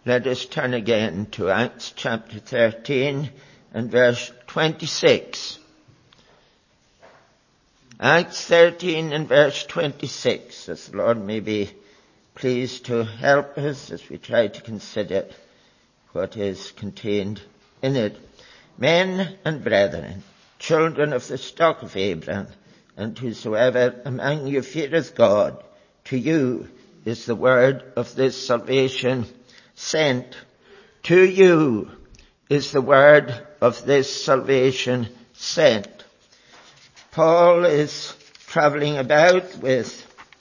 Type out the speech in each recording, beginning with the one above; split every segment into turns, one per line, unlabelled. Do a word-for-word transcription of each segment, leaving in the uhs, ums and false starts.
Let us turn again to Acts chapter thirteen and verse twenty-six. Acts thirteen and verse twenty-six, as the Lord may be pleased to help us as we try to consider what is contained in it. Men and brethren, children of the stock of Abraham, and whosoever among you feareth God, to you is the word of this salvation sent. To you is the word of this salvation sent. Paul is traveling about with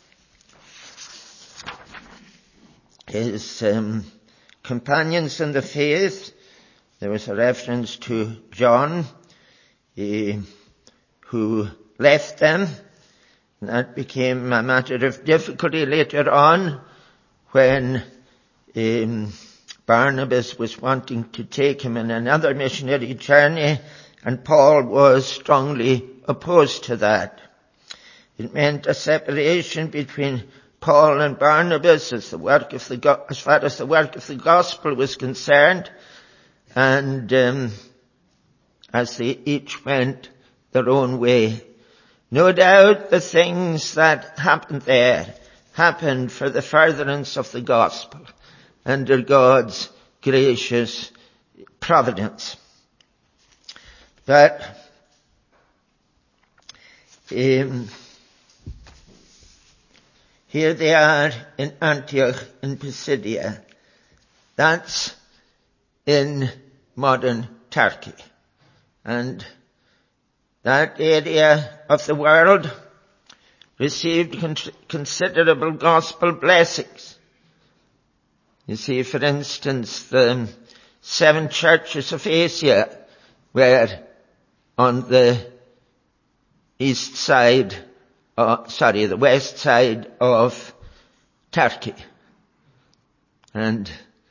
his um, companions in the faith. There was a reference to John, he, who left them. And that became a matter of difficulty later on when um, Barnabas was wanting to take him on another missionary journey, and Paul was strongly opposed to that. It meant a separation between Paul and Barnabas as the work of the as far as the work of the gospel was concerned, and um, as they each went their own way. No doubt the things that happened there happened for the furtherance of the gospel under God's gracious providence. But um, here they are in Antioch in Pisidia. That's in modern Turkey. And that area of the world received con- considerable gospel blessings. You see, for instance, the seven churches of Asia were on the east side, uh, sorry, the west side of Turkey. And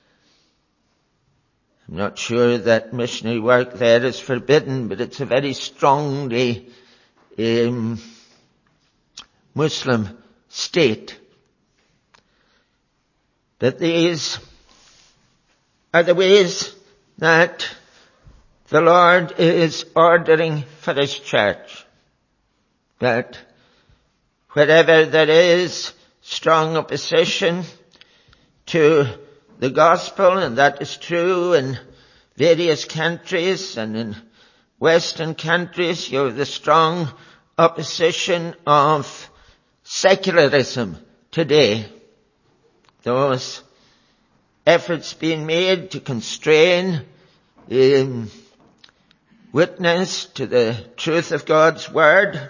I'm not sure that missionary work there is forbidden, but it's a very strongly um, Muslim state. But these are the ways that the Lord is ordering for His church. That wherever there is strong opposition to the gospel, and that is true in various countries, and in Western countries you have the strong opposition of secularism today. Those efforts being made to constrain um, witness to the truth of God's word,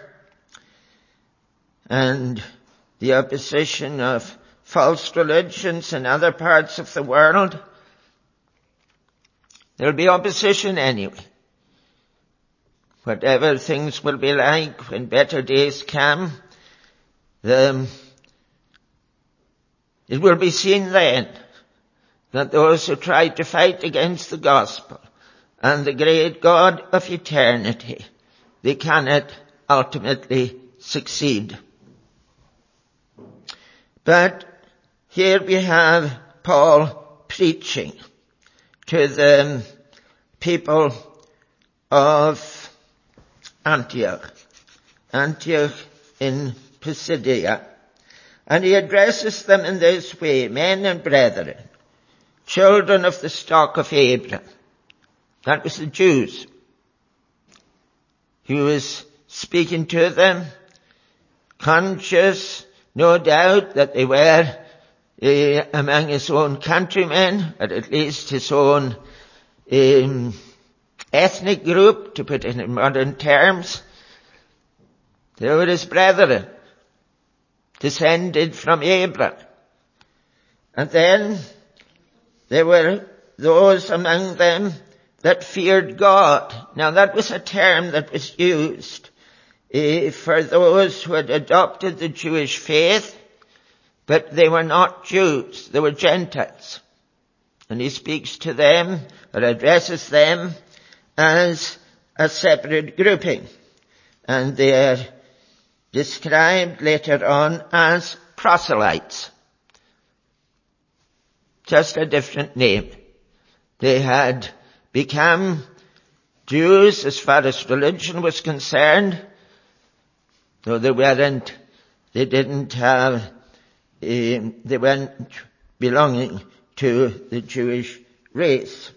and the opposition of false religions in other parts of the world. There'll be opposition anyway. Whatever things will be like when better days come, the, it will be seen then that those who try to fight against the gospel and the great God of eternity, they cannot ultimately succeed. But here we have Paul preaching to the people of Antioch, Antioch in Pisidia. And he addresses them in this way: men and brethren, children of the stock of Abraham. That was the Jews. He was speaking to them, conscious, no doubt, that they were uh, among his own countrymen, or at least his own um, ethnic group, to put it in modern terms. They were his brethren, descended from Abraham. And then there were those among them that feared God. Now that was a term that was used uh, for those who had adopted the Jewish faith, but they were not Jews, they were Gentiles. And he speaks to them, or addresses them, as a separate grouping. And they are described later on as proselytes. just a different name. They had become Jews as far as religion was concerned, though they weren't, they didn't have, uh, they weren't belonging to the Jewish race.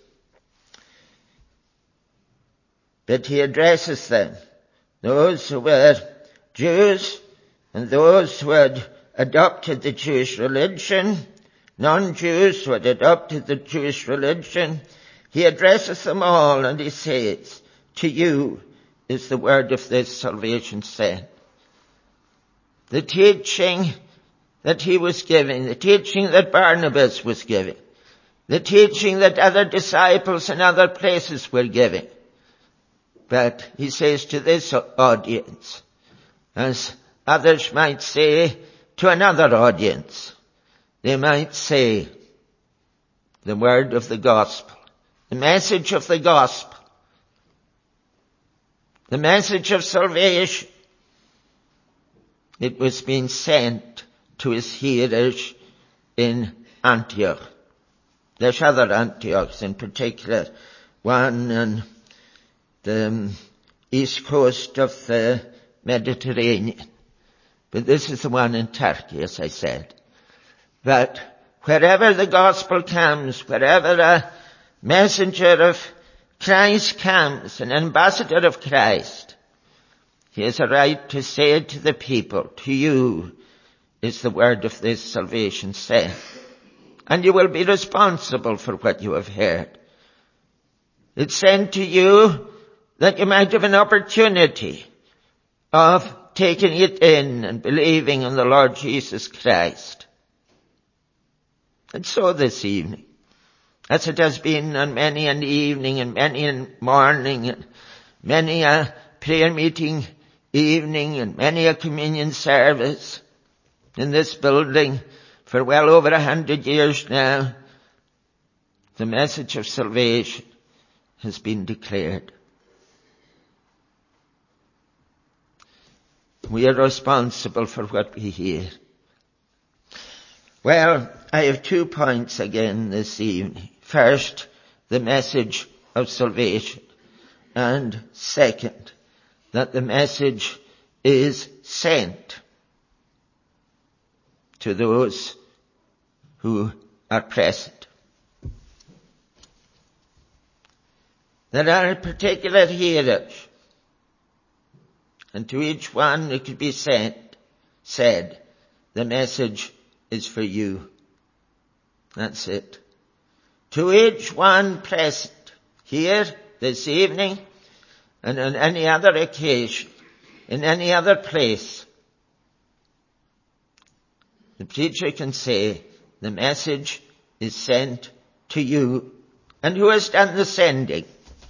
But he addresses them, those who were Jews and those who had adopted the Jewish religion, non-Jews who had adopted the Jewish religion. He addresses them all and he says, to you is the word of this salvation sent. The teaching that he was giving, the teaching that Barnabas was giving, the teaching that other disciples in other places were giving. But he says to this audience, as others might say to another audience, they might say the word of the gospel, the message of the gospel, the message of salvation. It was being sent to his hearers in Antioch. There's other Antiochs, in particular one on the east coast of the Mediterranean. But this is the one in Turkey, as I said. But wherever the gospel comes, wherever a messenger of Christ comes, an ambassador of Christ, he has a right to say to the people, to you is the word of this salvation sent. And you will be responsible for what you have heard. It's sent to you that you might have an opportunity of taking it in and believing in the Lord Jesus Christ. And so this evening, as it has been on many an evening and many a morning and many a prayer meeting evening and many a communion service in this building for well over a hundred years now, the message of salvation has been declared. We are responsible for what we hear. Well, I have two points again this evening. First, the message of salvation. And second, that the message is sent to those who are present. There are particular hearers, and to each one it could be sent, said, the message is for you. That's it. To each one present, here, this evening, and on any other occasion, in any other place, the preacher can say, the message is sent to you. And who has done the sending?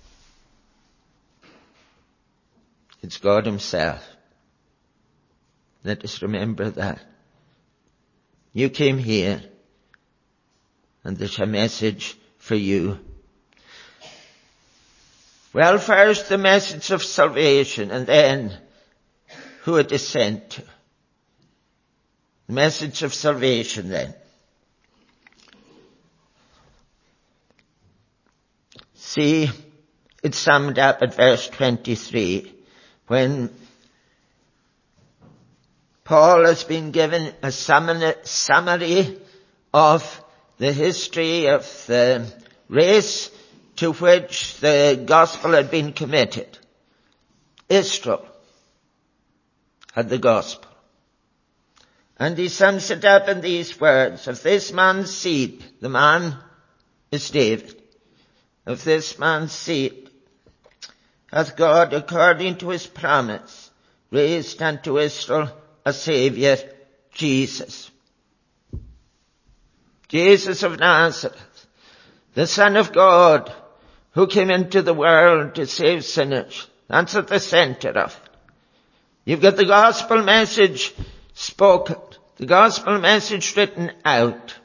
It's God himself. Let us remember that. You came here, and there's a message for you. Well, first the message of salvation, and then who it is sent to. The message of salvation then. See, it's summed up at verse twenty-three, when Paul has been given a summary of the history of the race to which the gospel had been committed. Israel had the gospel. And he sums it up in these words, of this man's seed, the man is David, of this man's seed hath God, according to his promise, raised unto Israel a Saviour, Jesus. Jesus of Nazareth, the Son of God, who came into the world to save sinners. That's at the center of it. You've got the gospel message spoken, the gospel message written out.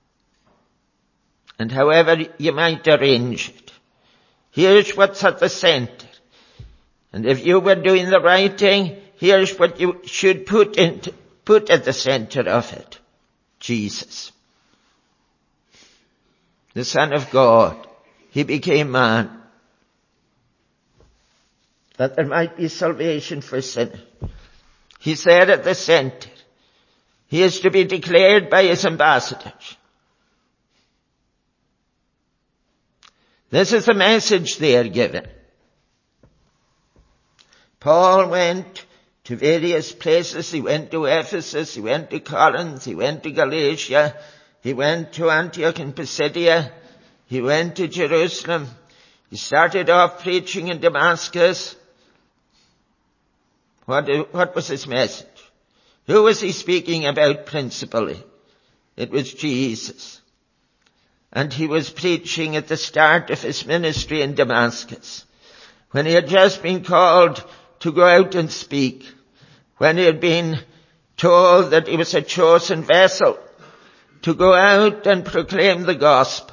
And however you might arrange it, here's what's at the center. And if you were doing the writing, here's what you should put into, put at the center of it. Jesus. the Son of God. He became man, that there might be salvation for sinners. He's there at the center. He is to be declared by his ambassadors. This is the message they are given. Paul went to various places. He went to Ephesus, he went to Corinth, he went to Galatia, he went to Antioch in Pisidia, he went to Jerusalem. He started off preaching in Damascus. What, what was his message? Who was he speaking about principally? It was Jesus. And he was preaching at the start of his ministry in Damascus, when he had just been called to go out and speak, when he had been told that he was a chosen vessel to go out and proclaim the gospel.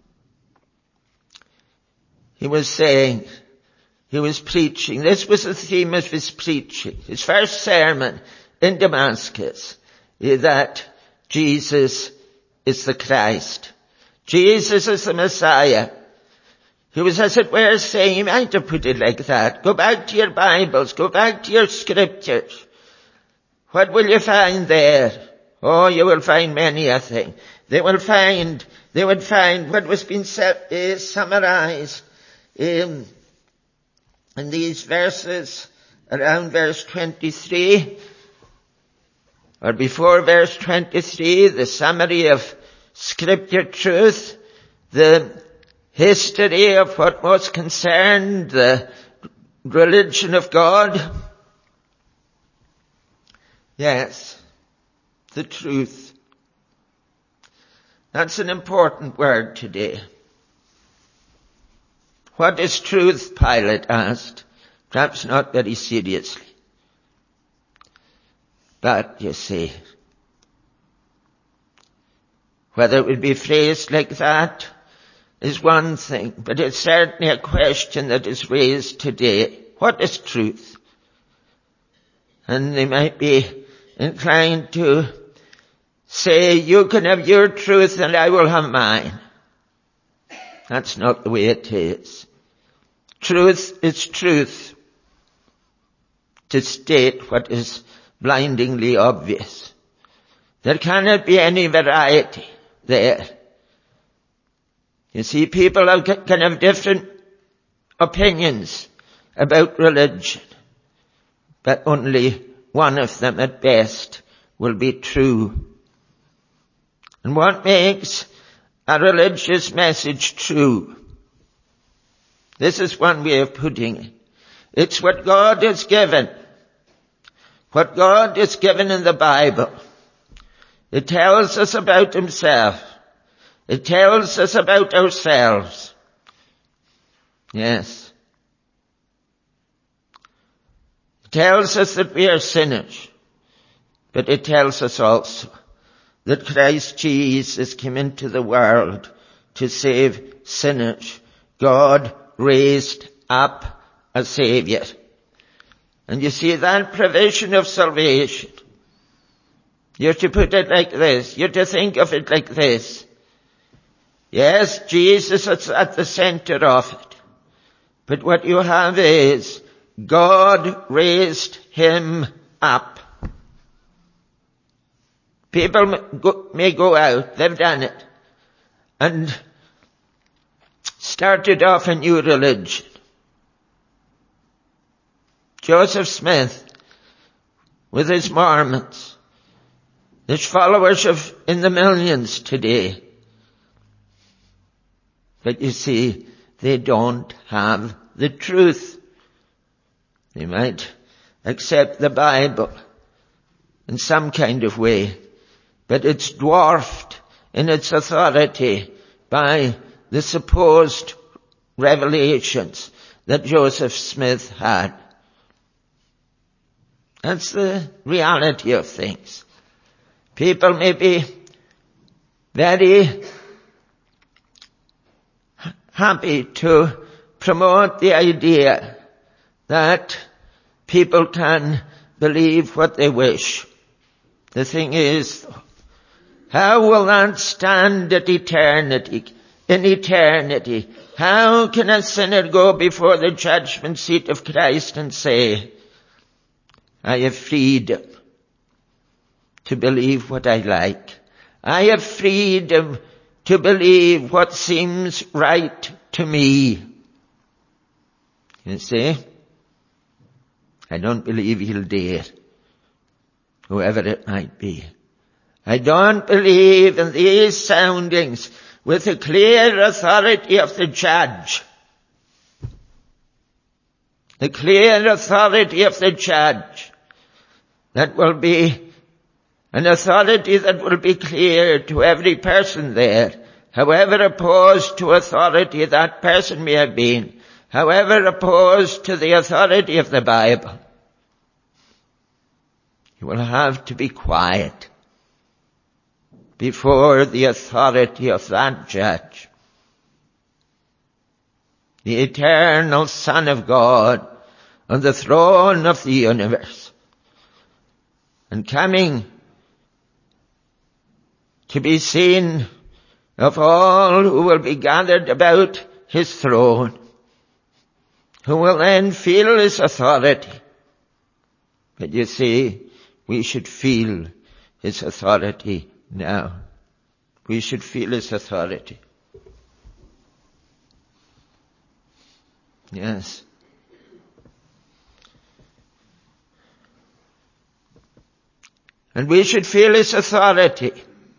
He was saying, he was preaching, this was the theme of his preaching, his first sermon in Damascus, that Jesus is the Christ. Jesus is the Messiah. He was, as it were, saying, you might have put it like that. Go back to your Bibles. Go back to your scriptures. What will you find there? Oh, you will find many a thing. They will find, they would find what was being uh, summarized in, in these verses around verse twenty-three, or before verse twenty-three, the summary of scripture truth, the history of what was concerned the religion of God. Yes, the truth. That's an important word today. What is truth? Pilate asked, perhaps not very seriously. But, you see, whether it would be phrased like that is one thing, but it's certainly a question that is raised today. What is truth? And they might be inclined to say, you can have your truth and I will have mine. That's not the way it is. Truth is truth, to state what is blindingly obvious. There cannot be any variety there. You see, people have, can have different opinions about religion, but only one of them at best will be true. And what makes a religious message true? This is one way of putting it. It's what God has given. What God has given in the Bible. It tells us about himself. It tells us about ourselves. Yes. It tells us that we are sinners. But it tells us also that Christ Jesus came into the world to save sinners. God raised up a Savior. And you see that provision of salvation. You're to put it like this. You're to think of it like this. Yes, Jesus is at the center of it. But what you have is God raised him up. People may go out, they've done it, and started off a new religion. Joseph Smith, with his Mormons, there's followers of in the millions today. But you see, they don't have the truth. They might accept the Bible in some kind of way, but it's dwarfed in its authority by the supposed revelations that Joseph Smith had. That's the reality of things. People may be very happy to promote the idea that people can believe what they wish. The thing is, how will that stand at eternity? in eternity. How can a sinner go before the judgment seat of Christ and say, I have freedom to believe what I like. I have freedom to believe what seems right to me. You see? I don't believe he'll dare, whoever it might be. I don't believe in these soundings with the clear authority of the judge. The clear authority of the judge. That will be an authority that will be clear to every person there, however opposed to authority that person may have been, however opposed to the authority of the Bible. You will have to be quiet before the authority of that judge. The eternal Son of God on the throne of the universe, and coming to be seen of all who will be gathered about his throne, who will then feel his authority. But you see, we should feel his authority now. We should feel his authority. Yes. And we should feel his authority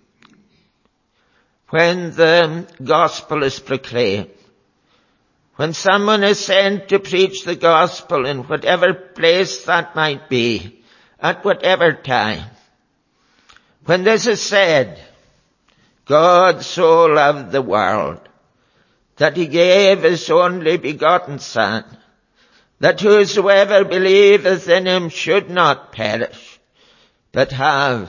when the gospel is proclaimed. When someone is sent to preach the gospel in whatever place that might be, at whatever time. When this is said, God so loved the world that he gave his only begotten Son, that whosoever believeth in him should not perish, but have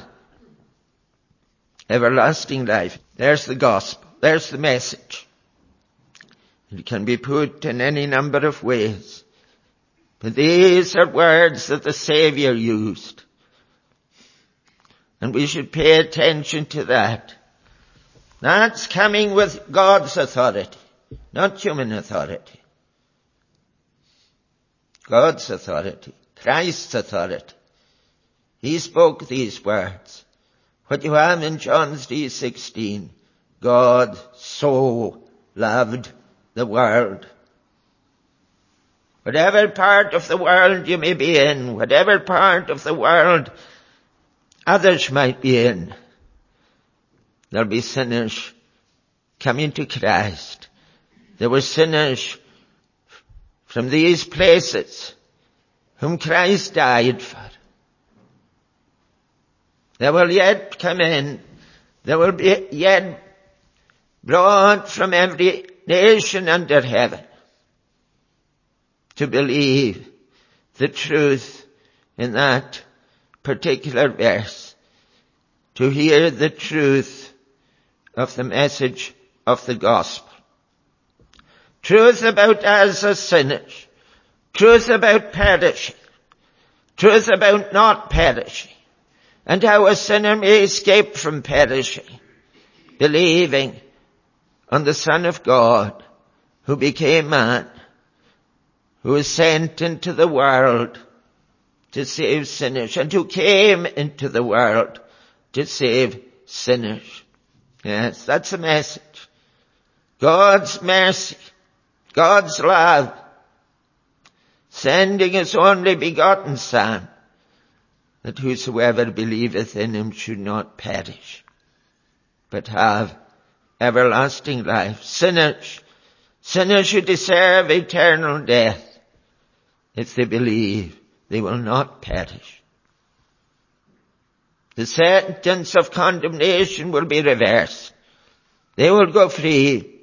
everlasting life. There's the gospel. There's the message. It can be put in any number of ways. But these are words that the Savior used. And we should pay attention to that. That's coming with God's authority, not human authority. God's authority, Christ's authority. He spoke these words. What you have in John three sixteen, God so loved the world. Whatever part of the world you may be in, whatever part of the world others might be in, there'll be sinners coming to Christ. There were sinners from these places whom Christ died for. They will yet come in. They will be yet brought from every nation under heaven to believe the truth in that particular verse, to hear the truth of the message of the gospel. Truth about us as sinners, truth about perishing, truth about not perishing, and how a sinner may escape from perishing, believing on the Son of God who became man, who was sent into the world to save sinners, and who came into the world to save sinners. Yes, that's the message. God's mercy, God's love, sending his only begotten Son, that whosoever believeth in him should not perish, but have everlasting life. Sinners, sinners who deserve eternal death, if they believe, they will not perish. The sentence of condemnation will be reversed. They will go free.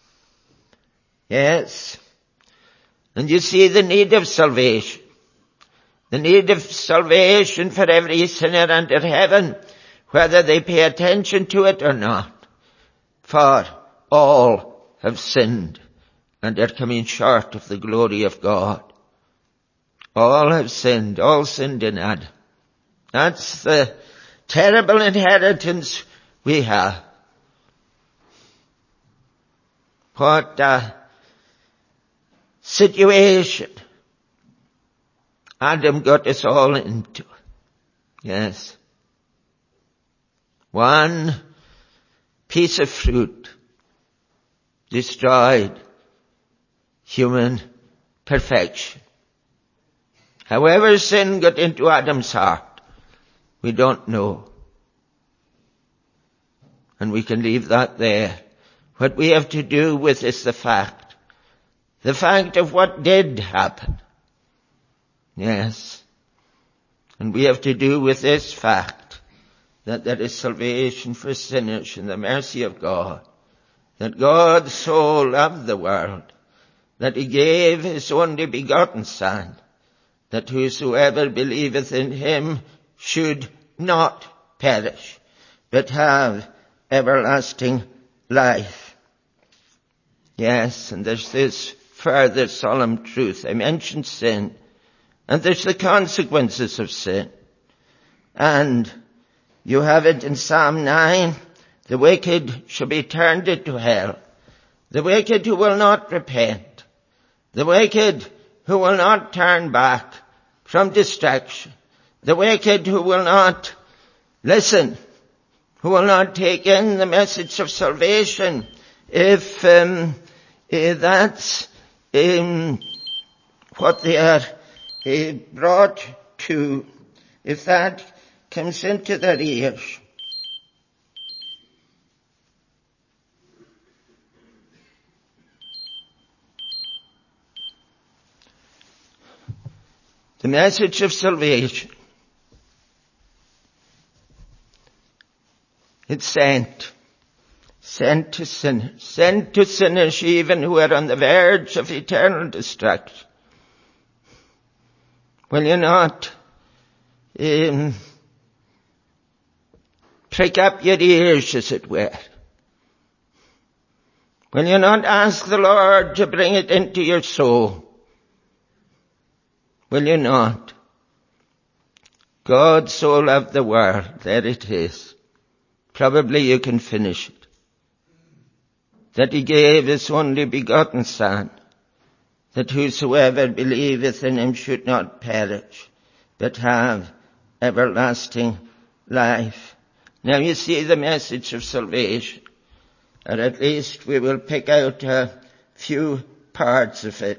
Yes. And you see the need of salvation. The need of salvation for every sinner under heaven, whether they pay attention to it or not. For all have sinned and are coming short of the glory of God. All have sinned, all sinned in Adam. That's the terrible inheritance we have. what a situation Adam got us all into. Yes. One piece of fruit destroyed human perfection. However sin got into Adam's heart, we don't know. And we can leave that there. What we have to do with is the fact. The fact of what did happen. Yes. And we have to do with this fact that there is salvation for sinners in the mercy of God. That God so loved the world that he gave his only begotten Son, that whosoever believeth in him should not perish, but have everlasting life. Yes, and there's this further solemn truth. I mentioned sin, and there's the consequences of sin. And you have it in Psalm nine, the wicked shall be turned into hell. The wicked who will not repent. The wicked who will not turn back from destruction. The wicked who will not listen, who will not take in the message of salvation. If, um, if that's um, what they are uh, brought to, if that comes into their ears. The message of salvation, it's sent, sent to sinners, sent to sinners even who are on the verge of eternal destruction. Will you not um, prick up your ears, as it were? Will you not ask the Lord to bring it into your soul? Will you not? God so loved the world. There it is. Probably you can finish it. That he gave his only begotten Son, that whosoever believeth in him should not perish, but have everlasting life. Now you see the message of salvation, or at least we will pick out a few parts of it.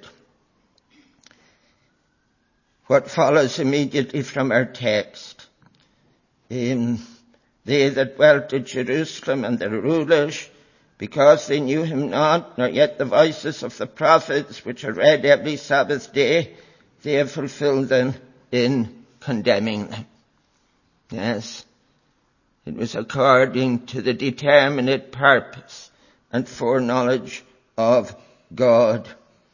What follows immediately from our text. Um, they that dwelt at Jerusalem and the rulers, because they knew him not, nor yet the voices of the prophets, which are read every Sabbath day, they have fulfilled them in condemning them. Yes, it was according to the determinate purpose and foreknowledge of God.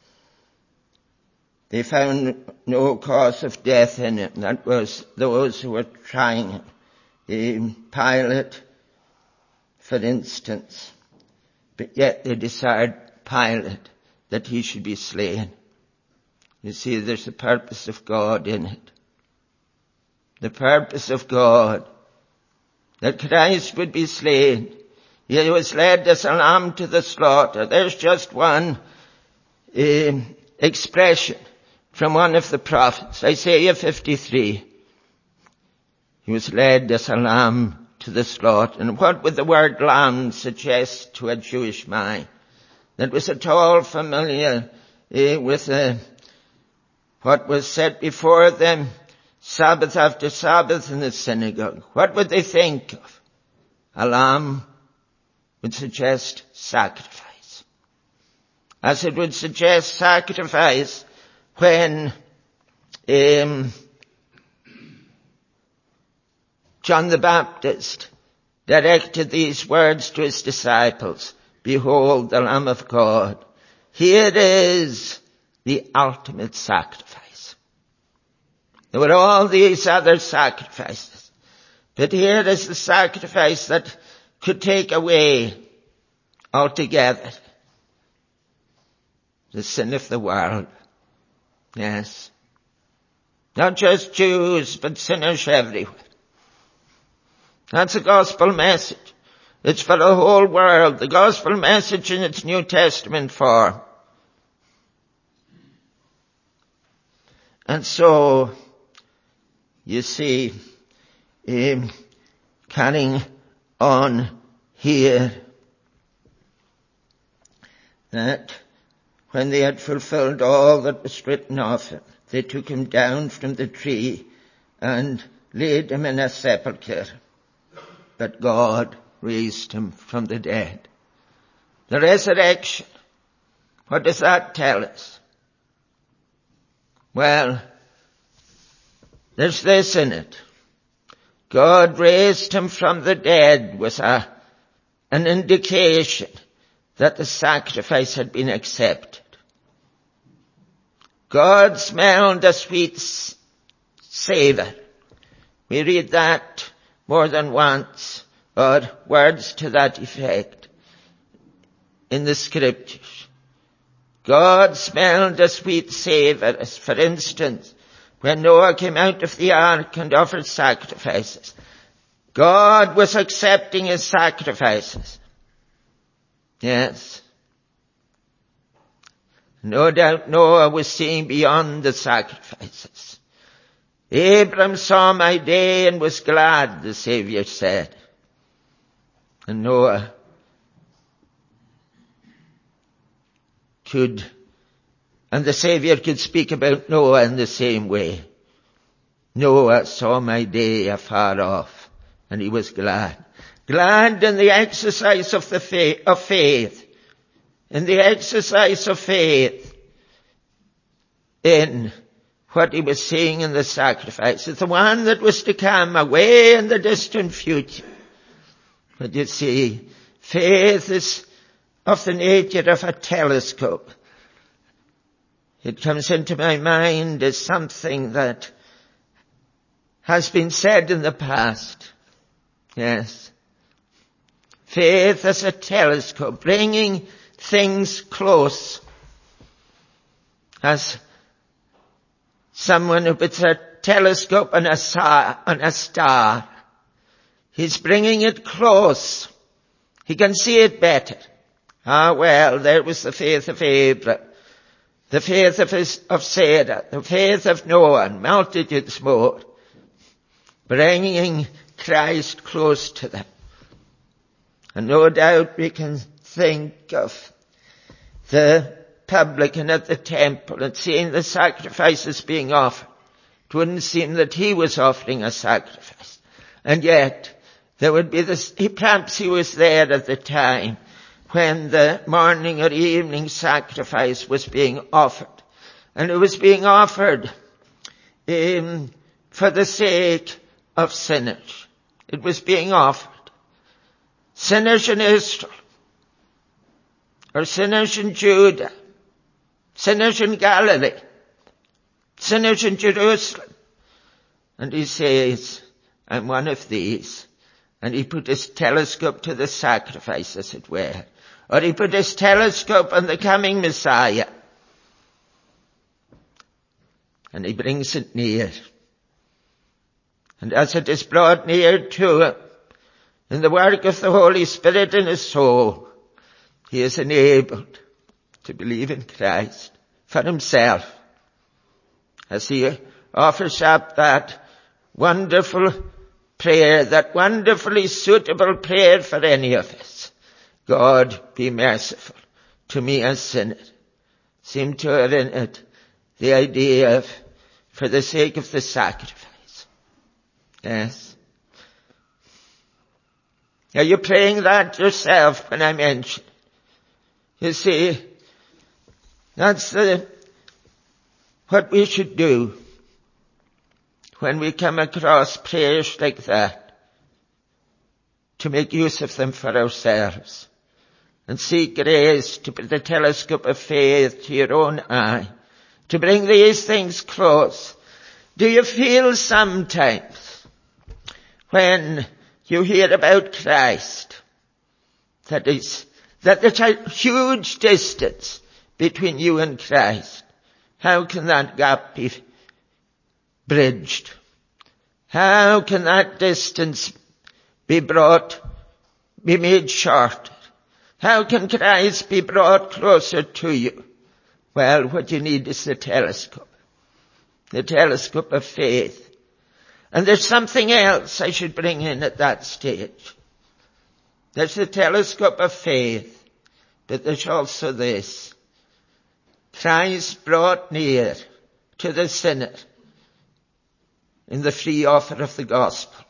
They found no cause of death in him. That was those who were trying him. Pilate, for instance. But yet they desired Pilate that he should be slain. You see, there's a purpose of God in it. The purpose of God, that Christ would be slain. He was led as a lamb to the slaughter. There's just one uh, expression from one of the prophets, Isaiah fifty-three. He was led as a lamb to the slaughter. And what would the word lamb suggest to a Jewish mind? That was at all familiar uh, with uh, what was said before them, Sabbath after Sabbath in the synagogue. What would they think of? A lamb would suggest sacrifice. As it would suggest sacrifice when um, John the Baptist directed these words to his disciples, behold the Lamb of God. Here is the ultimate sacrifice. There were all these other sacrifices, but here is the sacrifice that could take away altogether the sin of the world. Yes. Not just Jews, but sinners everywhere. That's the gospel message. It's for the whole world. The gospel message in its New Testament form. And so, you see, um, carrying on here, that when they had fulfilled all that was written of him, they took him down from the tree and laid him in a sepulchre. But God raised him from the dead. The resurrection, what does that tell us? Well, there's this in it. God raised him from the dead was a, an indication that the sacrifice had been accepted. God smelled a sweet savour. We read that more than once, or words to that effect in the scriptures. God smelled a sweet savour, as for instance, when Noah came out of the ark and offered sacrifices. God was accepting his sacrifices. Yes. No doubt Noah was seeing beyond the sacrifices. Abram saw my day and was glad, the Saviour said. And Noah could, and the Saviour could speak about Noah in the same way. Noah saw my day afar off, and he was glad. Glad in the exercise of the faith, of faith. In the exercise of faith in what he was seeing in the sacrifice. It's the one that was to come away in the distant future. But you see, faith is of the nature of a telescope. It comes into my mind as something that has been said in the past. Yes. Faith as a telescope, bringing things close. As someone who puts a telescope on a, star, on a star, he's bringing it close. He can see it better. Ah, well, there was the faith of Abraham, the faith of, his, of Sarah, the faith of Noah, and multitudes more, bringing Christ close to them. And no doubt we can think of the publican at the temple and seeing the sacrifices being offered. It wouldn't seem that he was offering a sacrifice. And yet, there would be this, he, perhaps he was there at the time when the morning or evening sacrifice was being offered. And it was being offered um, for the sake of sinners. It was being offered. Sinners in Israel, or sinners in Judah, sinners in Galilee, sinners in Jerusalem. And he says, I'm one of these. And he put his telescope to the sacrifice, as it were. Or he put his telescope on the coming Messiah. And he brings it near. And as it is brought near to him, in the work of the Holy Spirit in his soul, he is enabled to believe in Christ for himself. As he offers up that wonderful prayer, that wonderfully suitable prayer for any of us. God, be merciful to me a sinner. Seem to have in it the idea of, for the sake of the sacrifice. Yes. Are you praying that yourself when I mention? You see, that's the, what we should do when we come across prayers like that, to make use of them for ourselves and seek grace to put the telescope of faith to your own eye, to bring these things close. Do you feel sometimes when you hear about Christ that is, that there's a huge distance between you and Christ? How can that gap be bridged? How can that distance be brought be made shorter? How can Christ be brought closer to you? Well, what you need is the telescope. The telescope of faith. And there's something else I should bring in at that stage. There's the telescope of faith, but there's also this. Christ brought near to the sinner in the free offer of the gospel.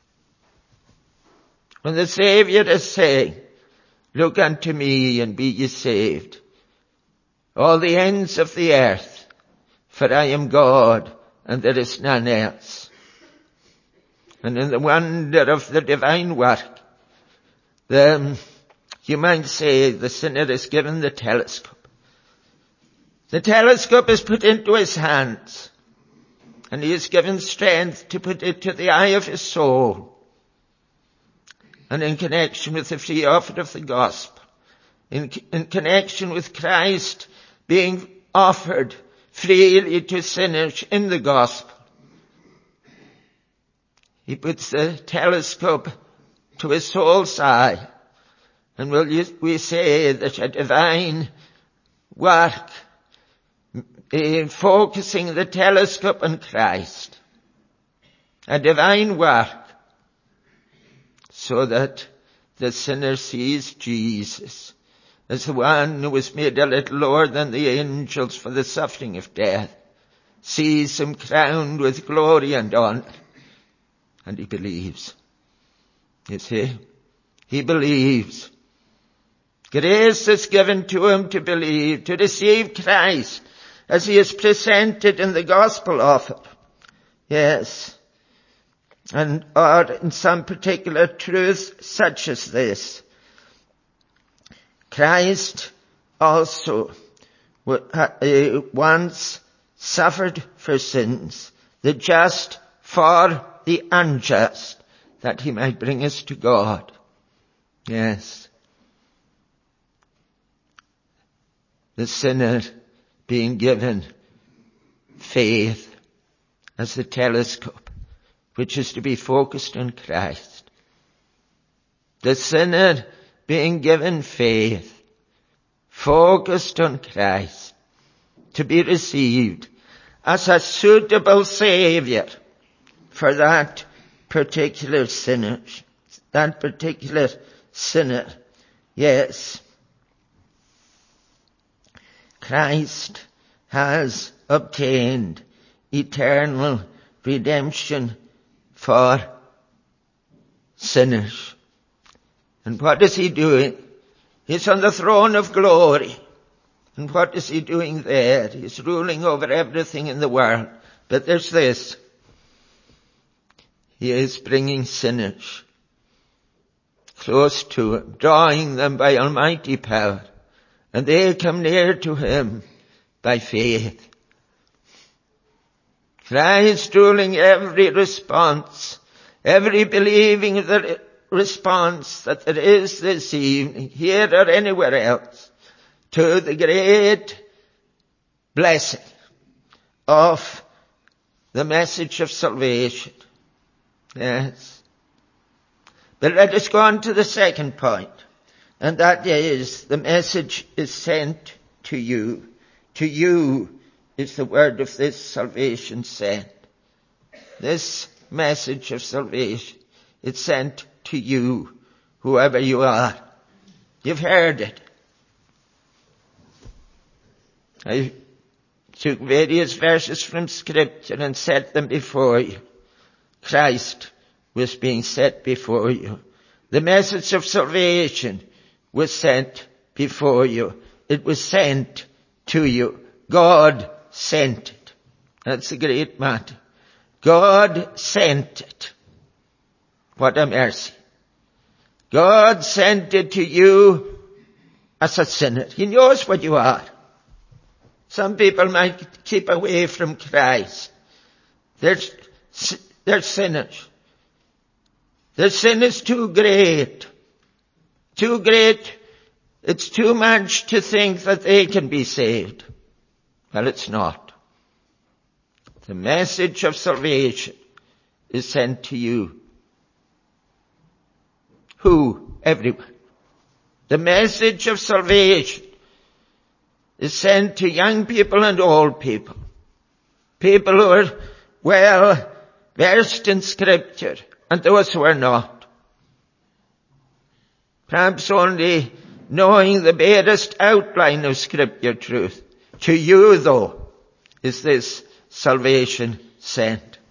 When the Saviour is saying, look unto me and be ye saved, all the ends of the earth, for I am God and there is none else. And in the wonder of the divine work, the, you might say the sinner is given the telescope. The telescope is put into his hands, and he is given strength to put it to the eye of his soul. And in connection with the free offer of the gospel, in, in connection with Christ being offered freely to sinners in the gospel, he puts the telescope to his soul's eye, and will you, we say that a divine work in focusing the telescope on Christ, a divine work, so that the sinner sees Jesus as the one who was made a little lower than the angels for the suffering of death, sees him crowned with glory and honor, and he believes. You see, he believes. Grace is given to him to believe, to receive Christ as he is presented in the gospel offer. Yes. And or in some particular truth such as this. Christ also once suffered for sins, the just for the unjust, that he might bring us to God. Yes. The sinner being given faith as the telescope, which is to be focused on Christ. The sinner being given faith, focused on Christ, to be received as a suitable Saviour for that particular sinner. That particular sinner. Yes. Christ has obtained eternal redemption for sinners. And what is he doing? He's on the throne of glory. And what is he doing there? He's ruling over everything in the world. But there's this. He is bringing sinners close to him, drawing them by almighty power. And they come near to him by faith. Christ ruling every response, every believing the response that there is this evening, here or anywhere else, to the great blessing of the message of salvation. Yes. But let us go on to the second point. And that is, the message is sent to you. To you is the word of this salvation sent. This message of salvation, it's sent to you, whoever you are. You've heard it. I took various verses from Scripture and set them before you. Christ was being set before you. The message of salvation was sent before you. It was sent to you. God sent it. That's the great matter. God sent it. What a mercy. God sent it to you as a sinner. He knows what you are. Some people might keep away from Christ. They're, they're sinners. Their sin is too great. Too great. It's too much to think that they can be saved. Well, it's not. The message of salvation is sent to you. Who? Everyone. The message of salvation is sent to young people and old people. People who are well versed in Scripture and those who are not. Perhaps only knowing the barest outline of Scripture truth. To you, though, is this salvation sent.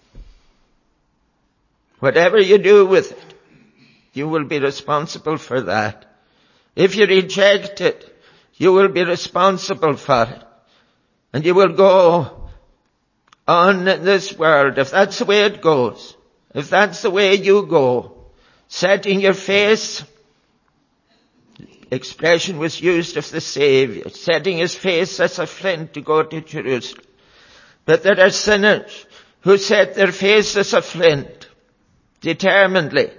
Whatever you do with it, you will be responsible for that. If you reject it, you will be responsible for it. And you will go on in this world, if that's the way it goes, if that's the way you go, setting your face, expression was used of the Savior, setting his face as a flint to go to Jerusalem. But there are sinners who set their face as a flint, determinedly,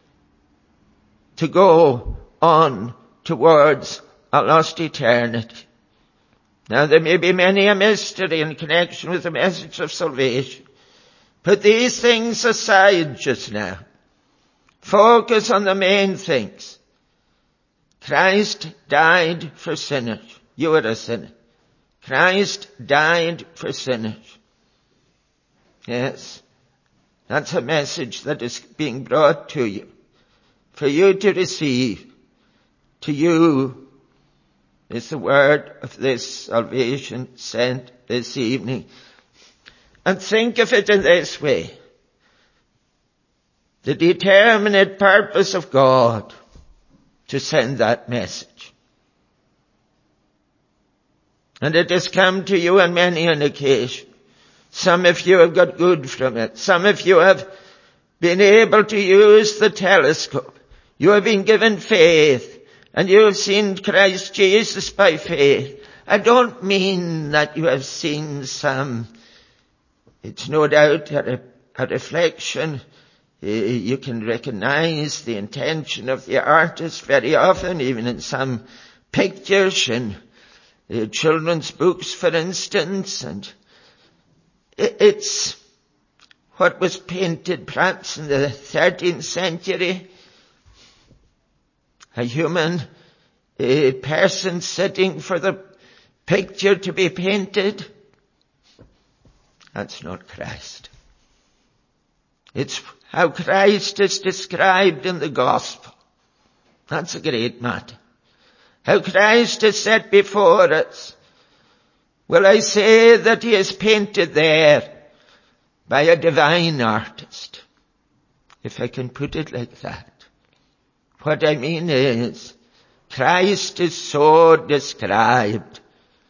to go on towards a lost eternity. Now there may be many a mystery in connection with the message of salvation. Put these things aside just now. Focus on the main things. Christ died for sinners. You are a sinner. Christ died for sinners. Yes. That's a message that is being brought to you. For you to receive. To you is the word of this salvation sent this evening. And think of it in this way. The determinate purpose of God to send that message. And it has come to you on many an occasion. Some of you have got good from it. Some of you have been able to use the telescope. You have been given faith. And you have seen Christ Jesus by faith. I don't mean that you have seen some, it's no doubt a, a reflection. You can recognize the intention of the artist very often, even in some pictures and uh, children's books, for instance. And it's what was painted perhaps in the thirteenth century. A human a person sitting for the picture to be painted. That's not Christ. It's how Christ is described in the gospel. That's a great matter. How Christ is set before us. Will I say that he is painted there by a divine artist? If I can put it like that. What I mean is, Christ is so described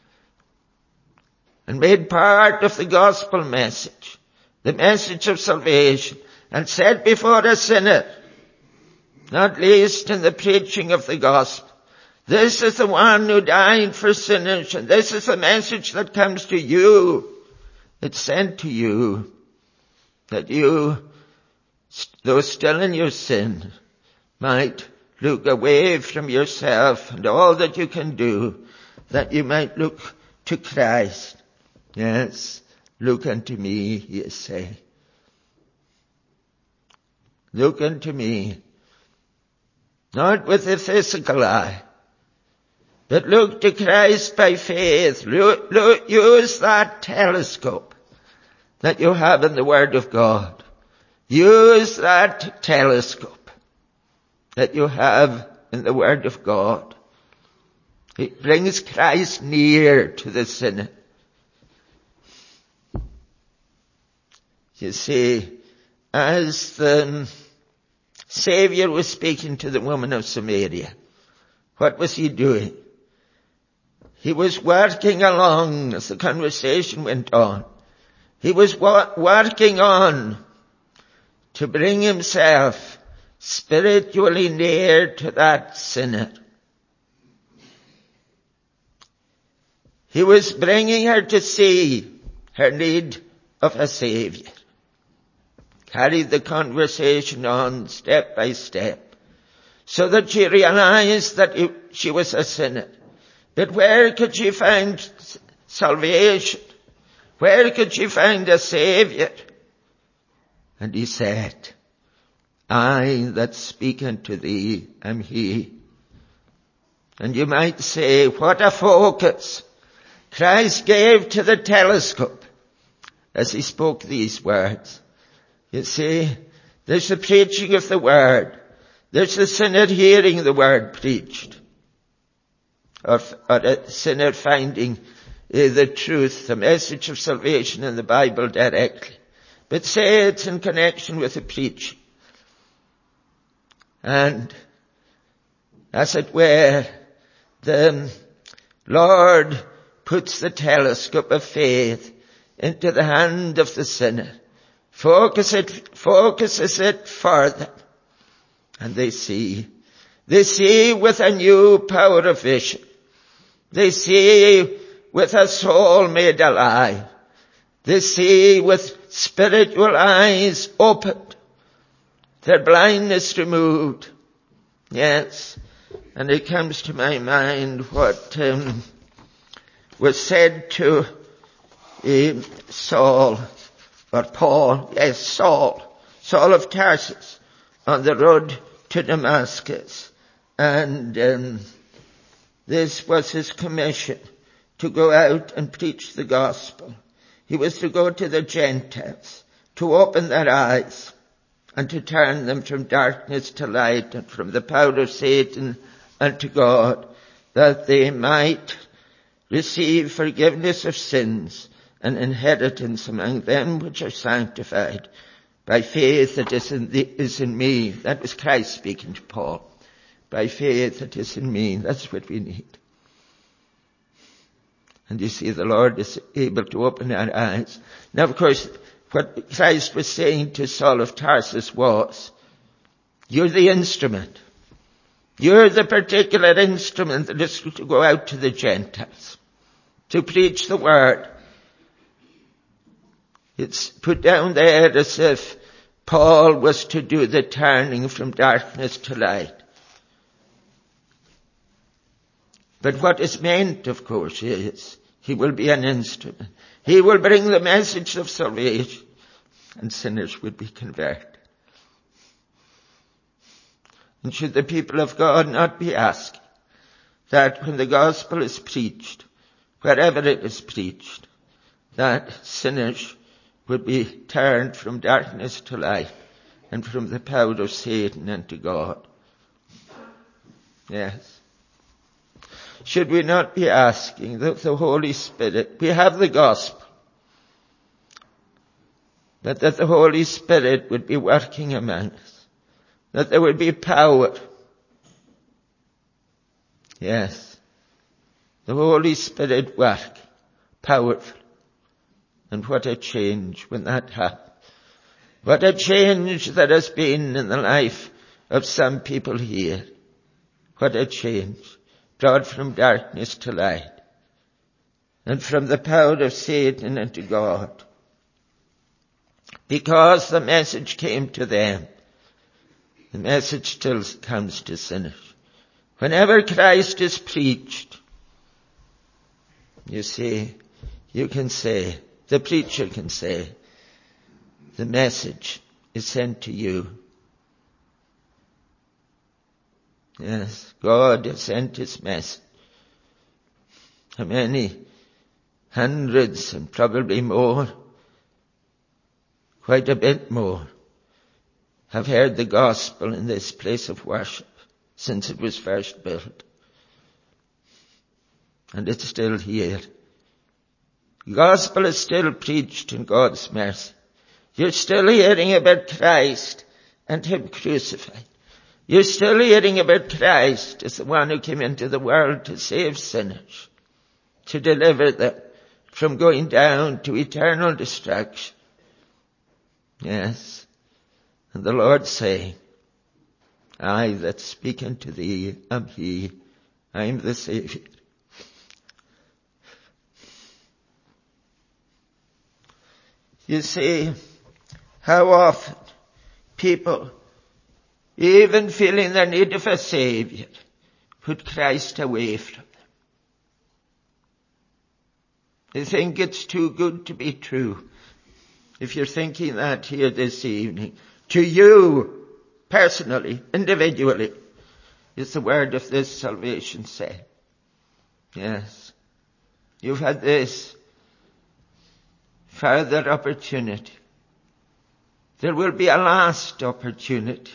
and made part of the gospel message, the message of salvation, and set before a sinner, not least in the preaching of the gospel. This is the one who died for sinners, and this is the message that comes to you. It's sent to you, that you, though still in your sin, might look away from yourself and all that you can do, that you might look to Christ. Yes, look unto me, he is saying. Look unto me, not with a physical eye, but look to Christ by faith. Look, look, use that telescope that you have in the Word of God. Use that telescope that you have in the Word of God. It brings Christ near to the sinner. You see, as the Savior was speaking to the woman of Samaria, what was he doing? He was working along as the conversation went on. He was wa- working on to bring himself spiritually near to that sinner. He was bringing her to see her need of a Savior. Carried the conversation on step by step, so that she realized that she was a sinner. But where could she find salvation? Where could she find a Savior? And he said, I that speak unto thee am he. And you might say, what a focus Christ gave to the telescope as he spoke these words. You see, there's the preaching of the word. There's the sinner hearing the word preached. Or, or a sinner finding uh, the truth, the message of salvation in the Bible directly. But say it's in connection with the preaching. And, as it were, the Lord puts the telescope of faith into the hand of the sinner. Focus it, focuses it further. And they see. They see with a new power of vision. They see with a soul made alive. They see with spiritual eyes opened. Their blindness removed. Yes. And it comes to my mind what um, was said to uh, Saul, or Paul, yes, Saul, Saul of Tarsus, on the road to Damascus. And um, this was his commission, to go out and preach the gospel. He was to go to the Gentiles, to open their eyes, and to turn them from darkness to light, and from the power of Satan unto God, that they might receive forgiveness of sins and inheritance among them which are sanctified by faith that is in, the, is in me. That was Christ speaking to Paul. By faith that is in me. That's what we need. And you see, the Lord is able to open our eyes. Now, of course, what Christ was saying to Saul of Tarsus was, you're the instrument. You're the particular instrument that is to go out to the Gentiles, to preach the word. It's put down there as if Paul was to do the turning from darkness to light. But what is meant, of course, is he will be an instrument. He will bring the message of salvation, and sinners will be converted. And should the people of God not be asking that when the gospel is preached, wherever it is preached, that sinners would be turned from darkness to light and from the power of Satan unto God? Yes. Should we not be asking that the Holy Spirit, we have the gospel, but that the Holy Spirit would be working among us, that there would be power. Yes. The Holy Spirit work, powerful. And what a change when that happens. What a change there has been in the life of some people here. What a change. Brought from darkness to light. And from the power of Satan unto God. Because the message came to them. The message still comes to sinners. Whenever Christ is preached, you see, you can say, the preacher can say, the message is sent to you. Yes, God has sent his message. How many? Hundreds and probably more, quite a bit more, have heard the gospel in this place of worship since it was first built. And it's still here. The gospel is still preached in God's mercy. You're still hearing about Christ and him crucified. You're still hearing about Christ as the one who came into the world to save sinners, to deliver them from going down to eternal destruction. Yes. And the Lord saying, I that speak unto thee am he. I am the Saviour. You see, how often people, even feeling their need of a Saviour, put Christ away from them. They think it's too good to be true. If you're thinking that here this evening, to you, personally, individually, is the word of this salvation said. Yes. You've had this further opportunity. There will be a last opportunity.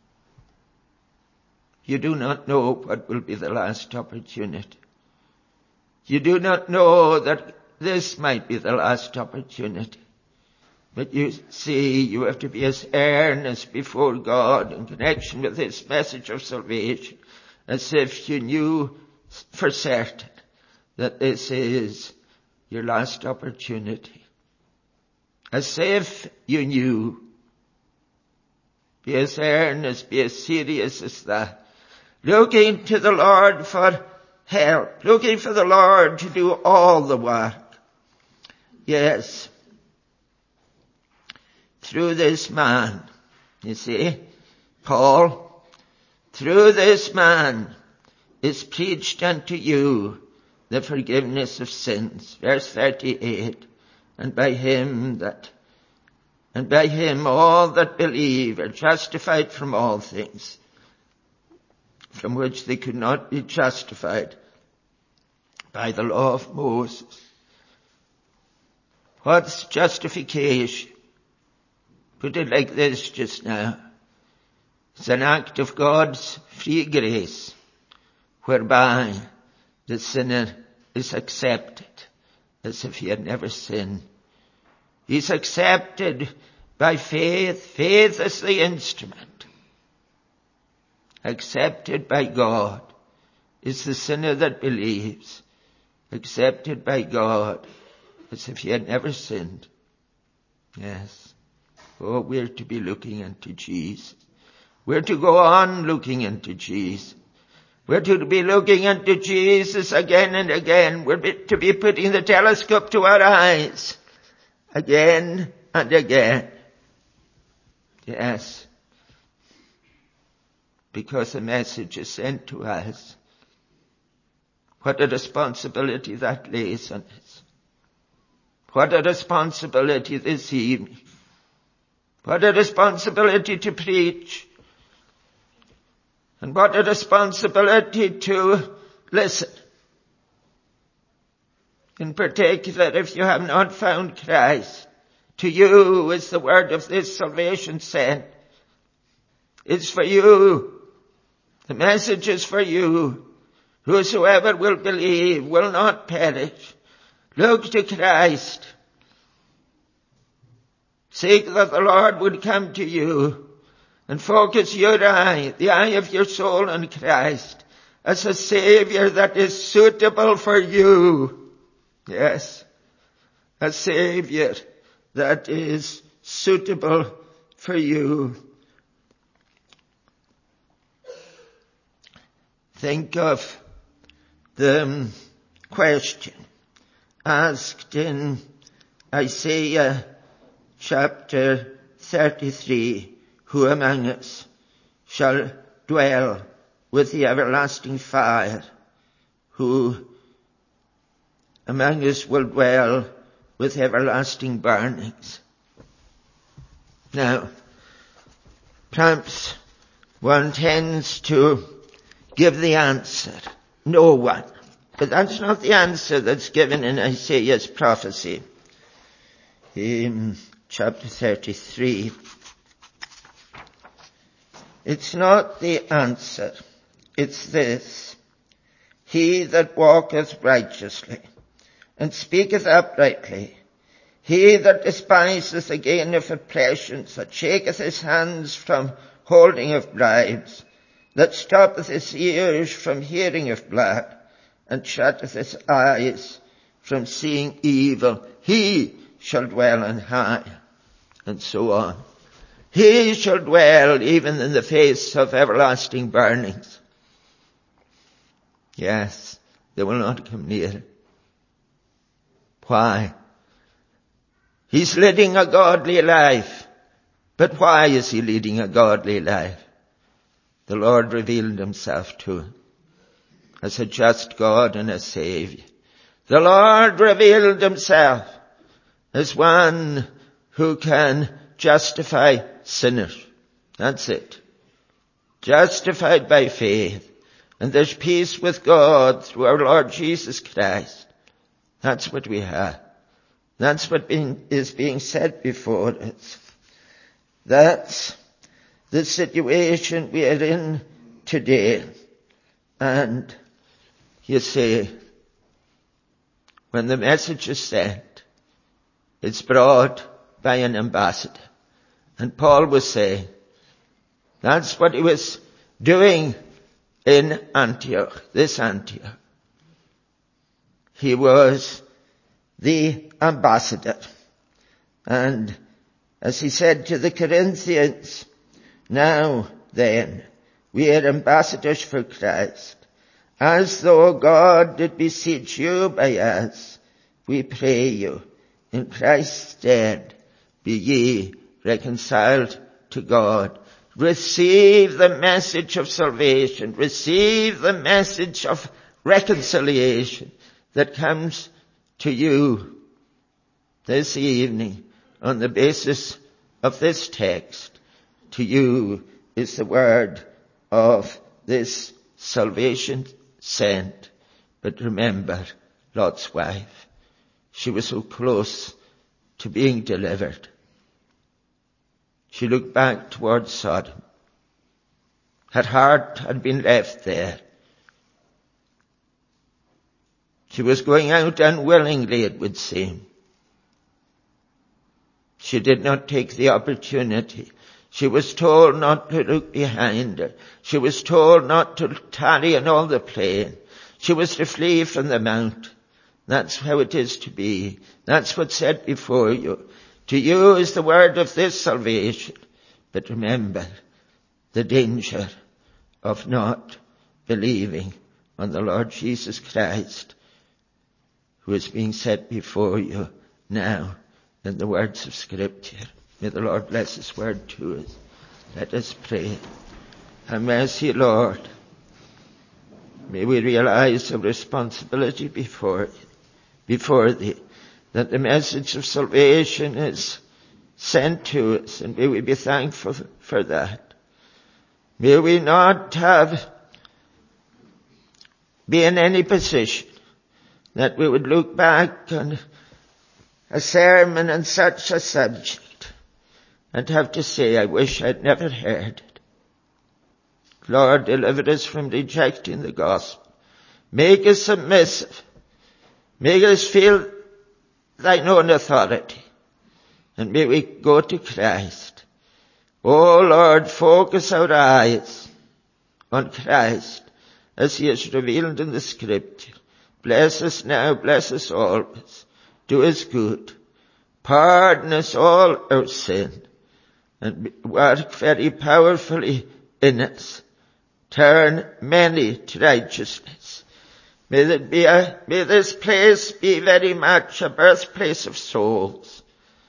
You do not know what will be the last opportunity. You do not know that this might be the last opportunity. But you see, you have to be as earnest before God in connection with this message of salvation as if you knew for certain that this is your last opportunity. As if you knew. Be as earnest, be as serious as that. Looking to the Lord for help. Looking for the Lord to do all the work. Yes. Through this man, you see, Paul, through this man is preached unto you the forgiveness of sins. Verse thirty-eight. And by him that, and by him all that believe are justified from all things, from which they could not be justified by the law of Moses. What's justification? Put it like this just now. It's an act of God's free grace whereby the sinner is accepted as if he had never sinned. He's accepted by faith. Faith is the instrument. Accepted by God is the sinner that believes. Accepted by God as if he had never sinned. Yes. Oh, we're to be looking unto Jesus. We're to go on looking unto Jesus. We're to be looking unto Jesus again and again. We're to be putting the telescope to our eyes again and again. Yes. Because the message is sent to us. What a responsibility that lays on us. What a responsibility this evening. What a responsibility to preach. And what a responsibility to listen. In particular, if you have not found Christ, to you is the word of this salvation sent. It's for you. The message is for you. Whosoever will believe will not perish. Look to Christ. Seek that the Lord would come to you and focus your eye, the eye of your soul on Christ as a Savior that is suitable for you. Yes, a Savior that is suitable for you. Think of the question asked in Isaiah chapter thirty-three, who among us shall dwell with the everlasting fire? Who among us will dwell with everlasting burnings? Now, perhaps one tends to give the answer, no one. But that's not the answer that's given in Isaiah's prophecy. In chapter thirty-three, it's not the answer. It's this. He that walketh righteously and speaketh uprightly, he that despiseth the gain of pleasures, that shaketh his hands from holding of bribes, that stoppeth his ears from hearing of blood, and shutteth his eyes from seeing evil, he shall dwell on high, and so on. He shall dwell even in the face of everlasting burnings. Yes, they will not come near. Why? He's leading a godly life. But why is he leading a godly life? The Lord revealed himself to him as a just God and a Savior. The Lord revealed himself as one who can justify sinners. That's it. justified by faith, and there's peace with God through our Lord Jesus Christ. That's what we have. That's what being, is being said before us. That's the situation we are in today. And you see, when the message is sent, it's brought by an ambassador. And Paul was saying, that's what he was doing in Antioch, this Antioch. He was the ambassador. And as he said to the Corinthians, now then, we are ambassadors for Christ. As though God did beseech you by us, we pray you, in Christ's stead, be ye reconciled to God. Receive the message of salvation. Receive the message of reconciliation that comes to you this evening on the basis of this text. To you is the word of this salvation sent. But remember Lot's wife. She was so close to being delivered. She looked back towards Sodom. Her heart had been left there. She was going out unwillingly, it would seem. She did not take the opportunity. She was told not to look behind her. She was told not to tarry in all the plain. She was to flee from the mount. That's how it is to be. That's what's said before you. To you is the word of this salvation. But remember the danger of not believing on the Lord Jesus Christ, who is being set before you now in the words of Scripture. May the Lord bless His word to us. Let us pray. Have mercy, Lord. May we realize the responsibility before before Thee, that the message of salvation is sent to us, and may we be thankful for that. May we not have be in any position that we would look back on a sermon on such a subject and have to say, I wish I'd never heard it. Lord, deliver us from rejecting the gospel. Make us submissive. Make us feel Thine own authority. And may we go to Christ. Oh Lord, focus our eyes on Christ as He is revealed in the Scripture. Bless us now, bless us always. Do us good. Pardon us all our sin. And work very powerfully in us. Turn many to righteousness. May, that be a, may this place be very much a birthplace of souls.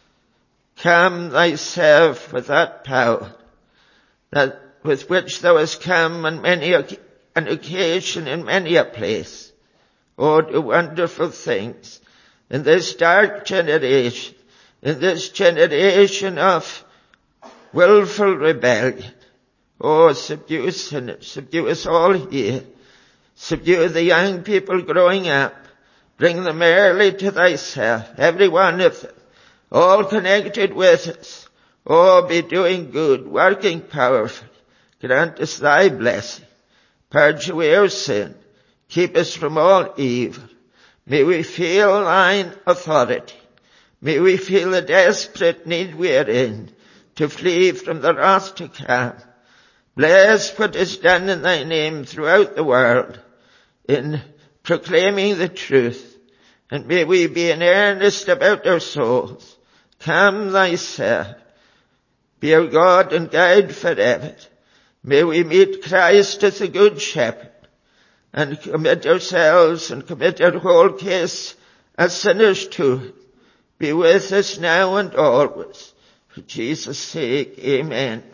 Come Thyself with that power that with which Thou hast come on many an occasion in many a place. Oh, do wonderful things in this dark generation, in this generation of willful rebellion. Oh, subdue sinners, subdue us all here. Subdue the young people growing up. Bring them early to Thyself, every one of them, all connected with us. Oh, be doing good, working powerfully. Grant us Thy blessing. Purge away our sin. Keep us from all evil. May we feel Thine authority. May we feel the desperate need we are in to flee from the wrath to come. Bless what is done in Thy name throughout the world in proclaiming the truth. And may we be in earnest about our souls. Come Thyself. Be our God and guide forever. May we meet Christ as the Good Shepherd and commit ourselves and commit our whole case as sinners to Him. Be with us now and always. For Jesus' sake, amen.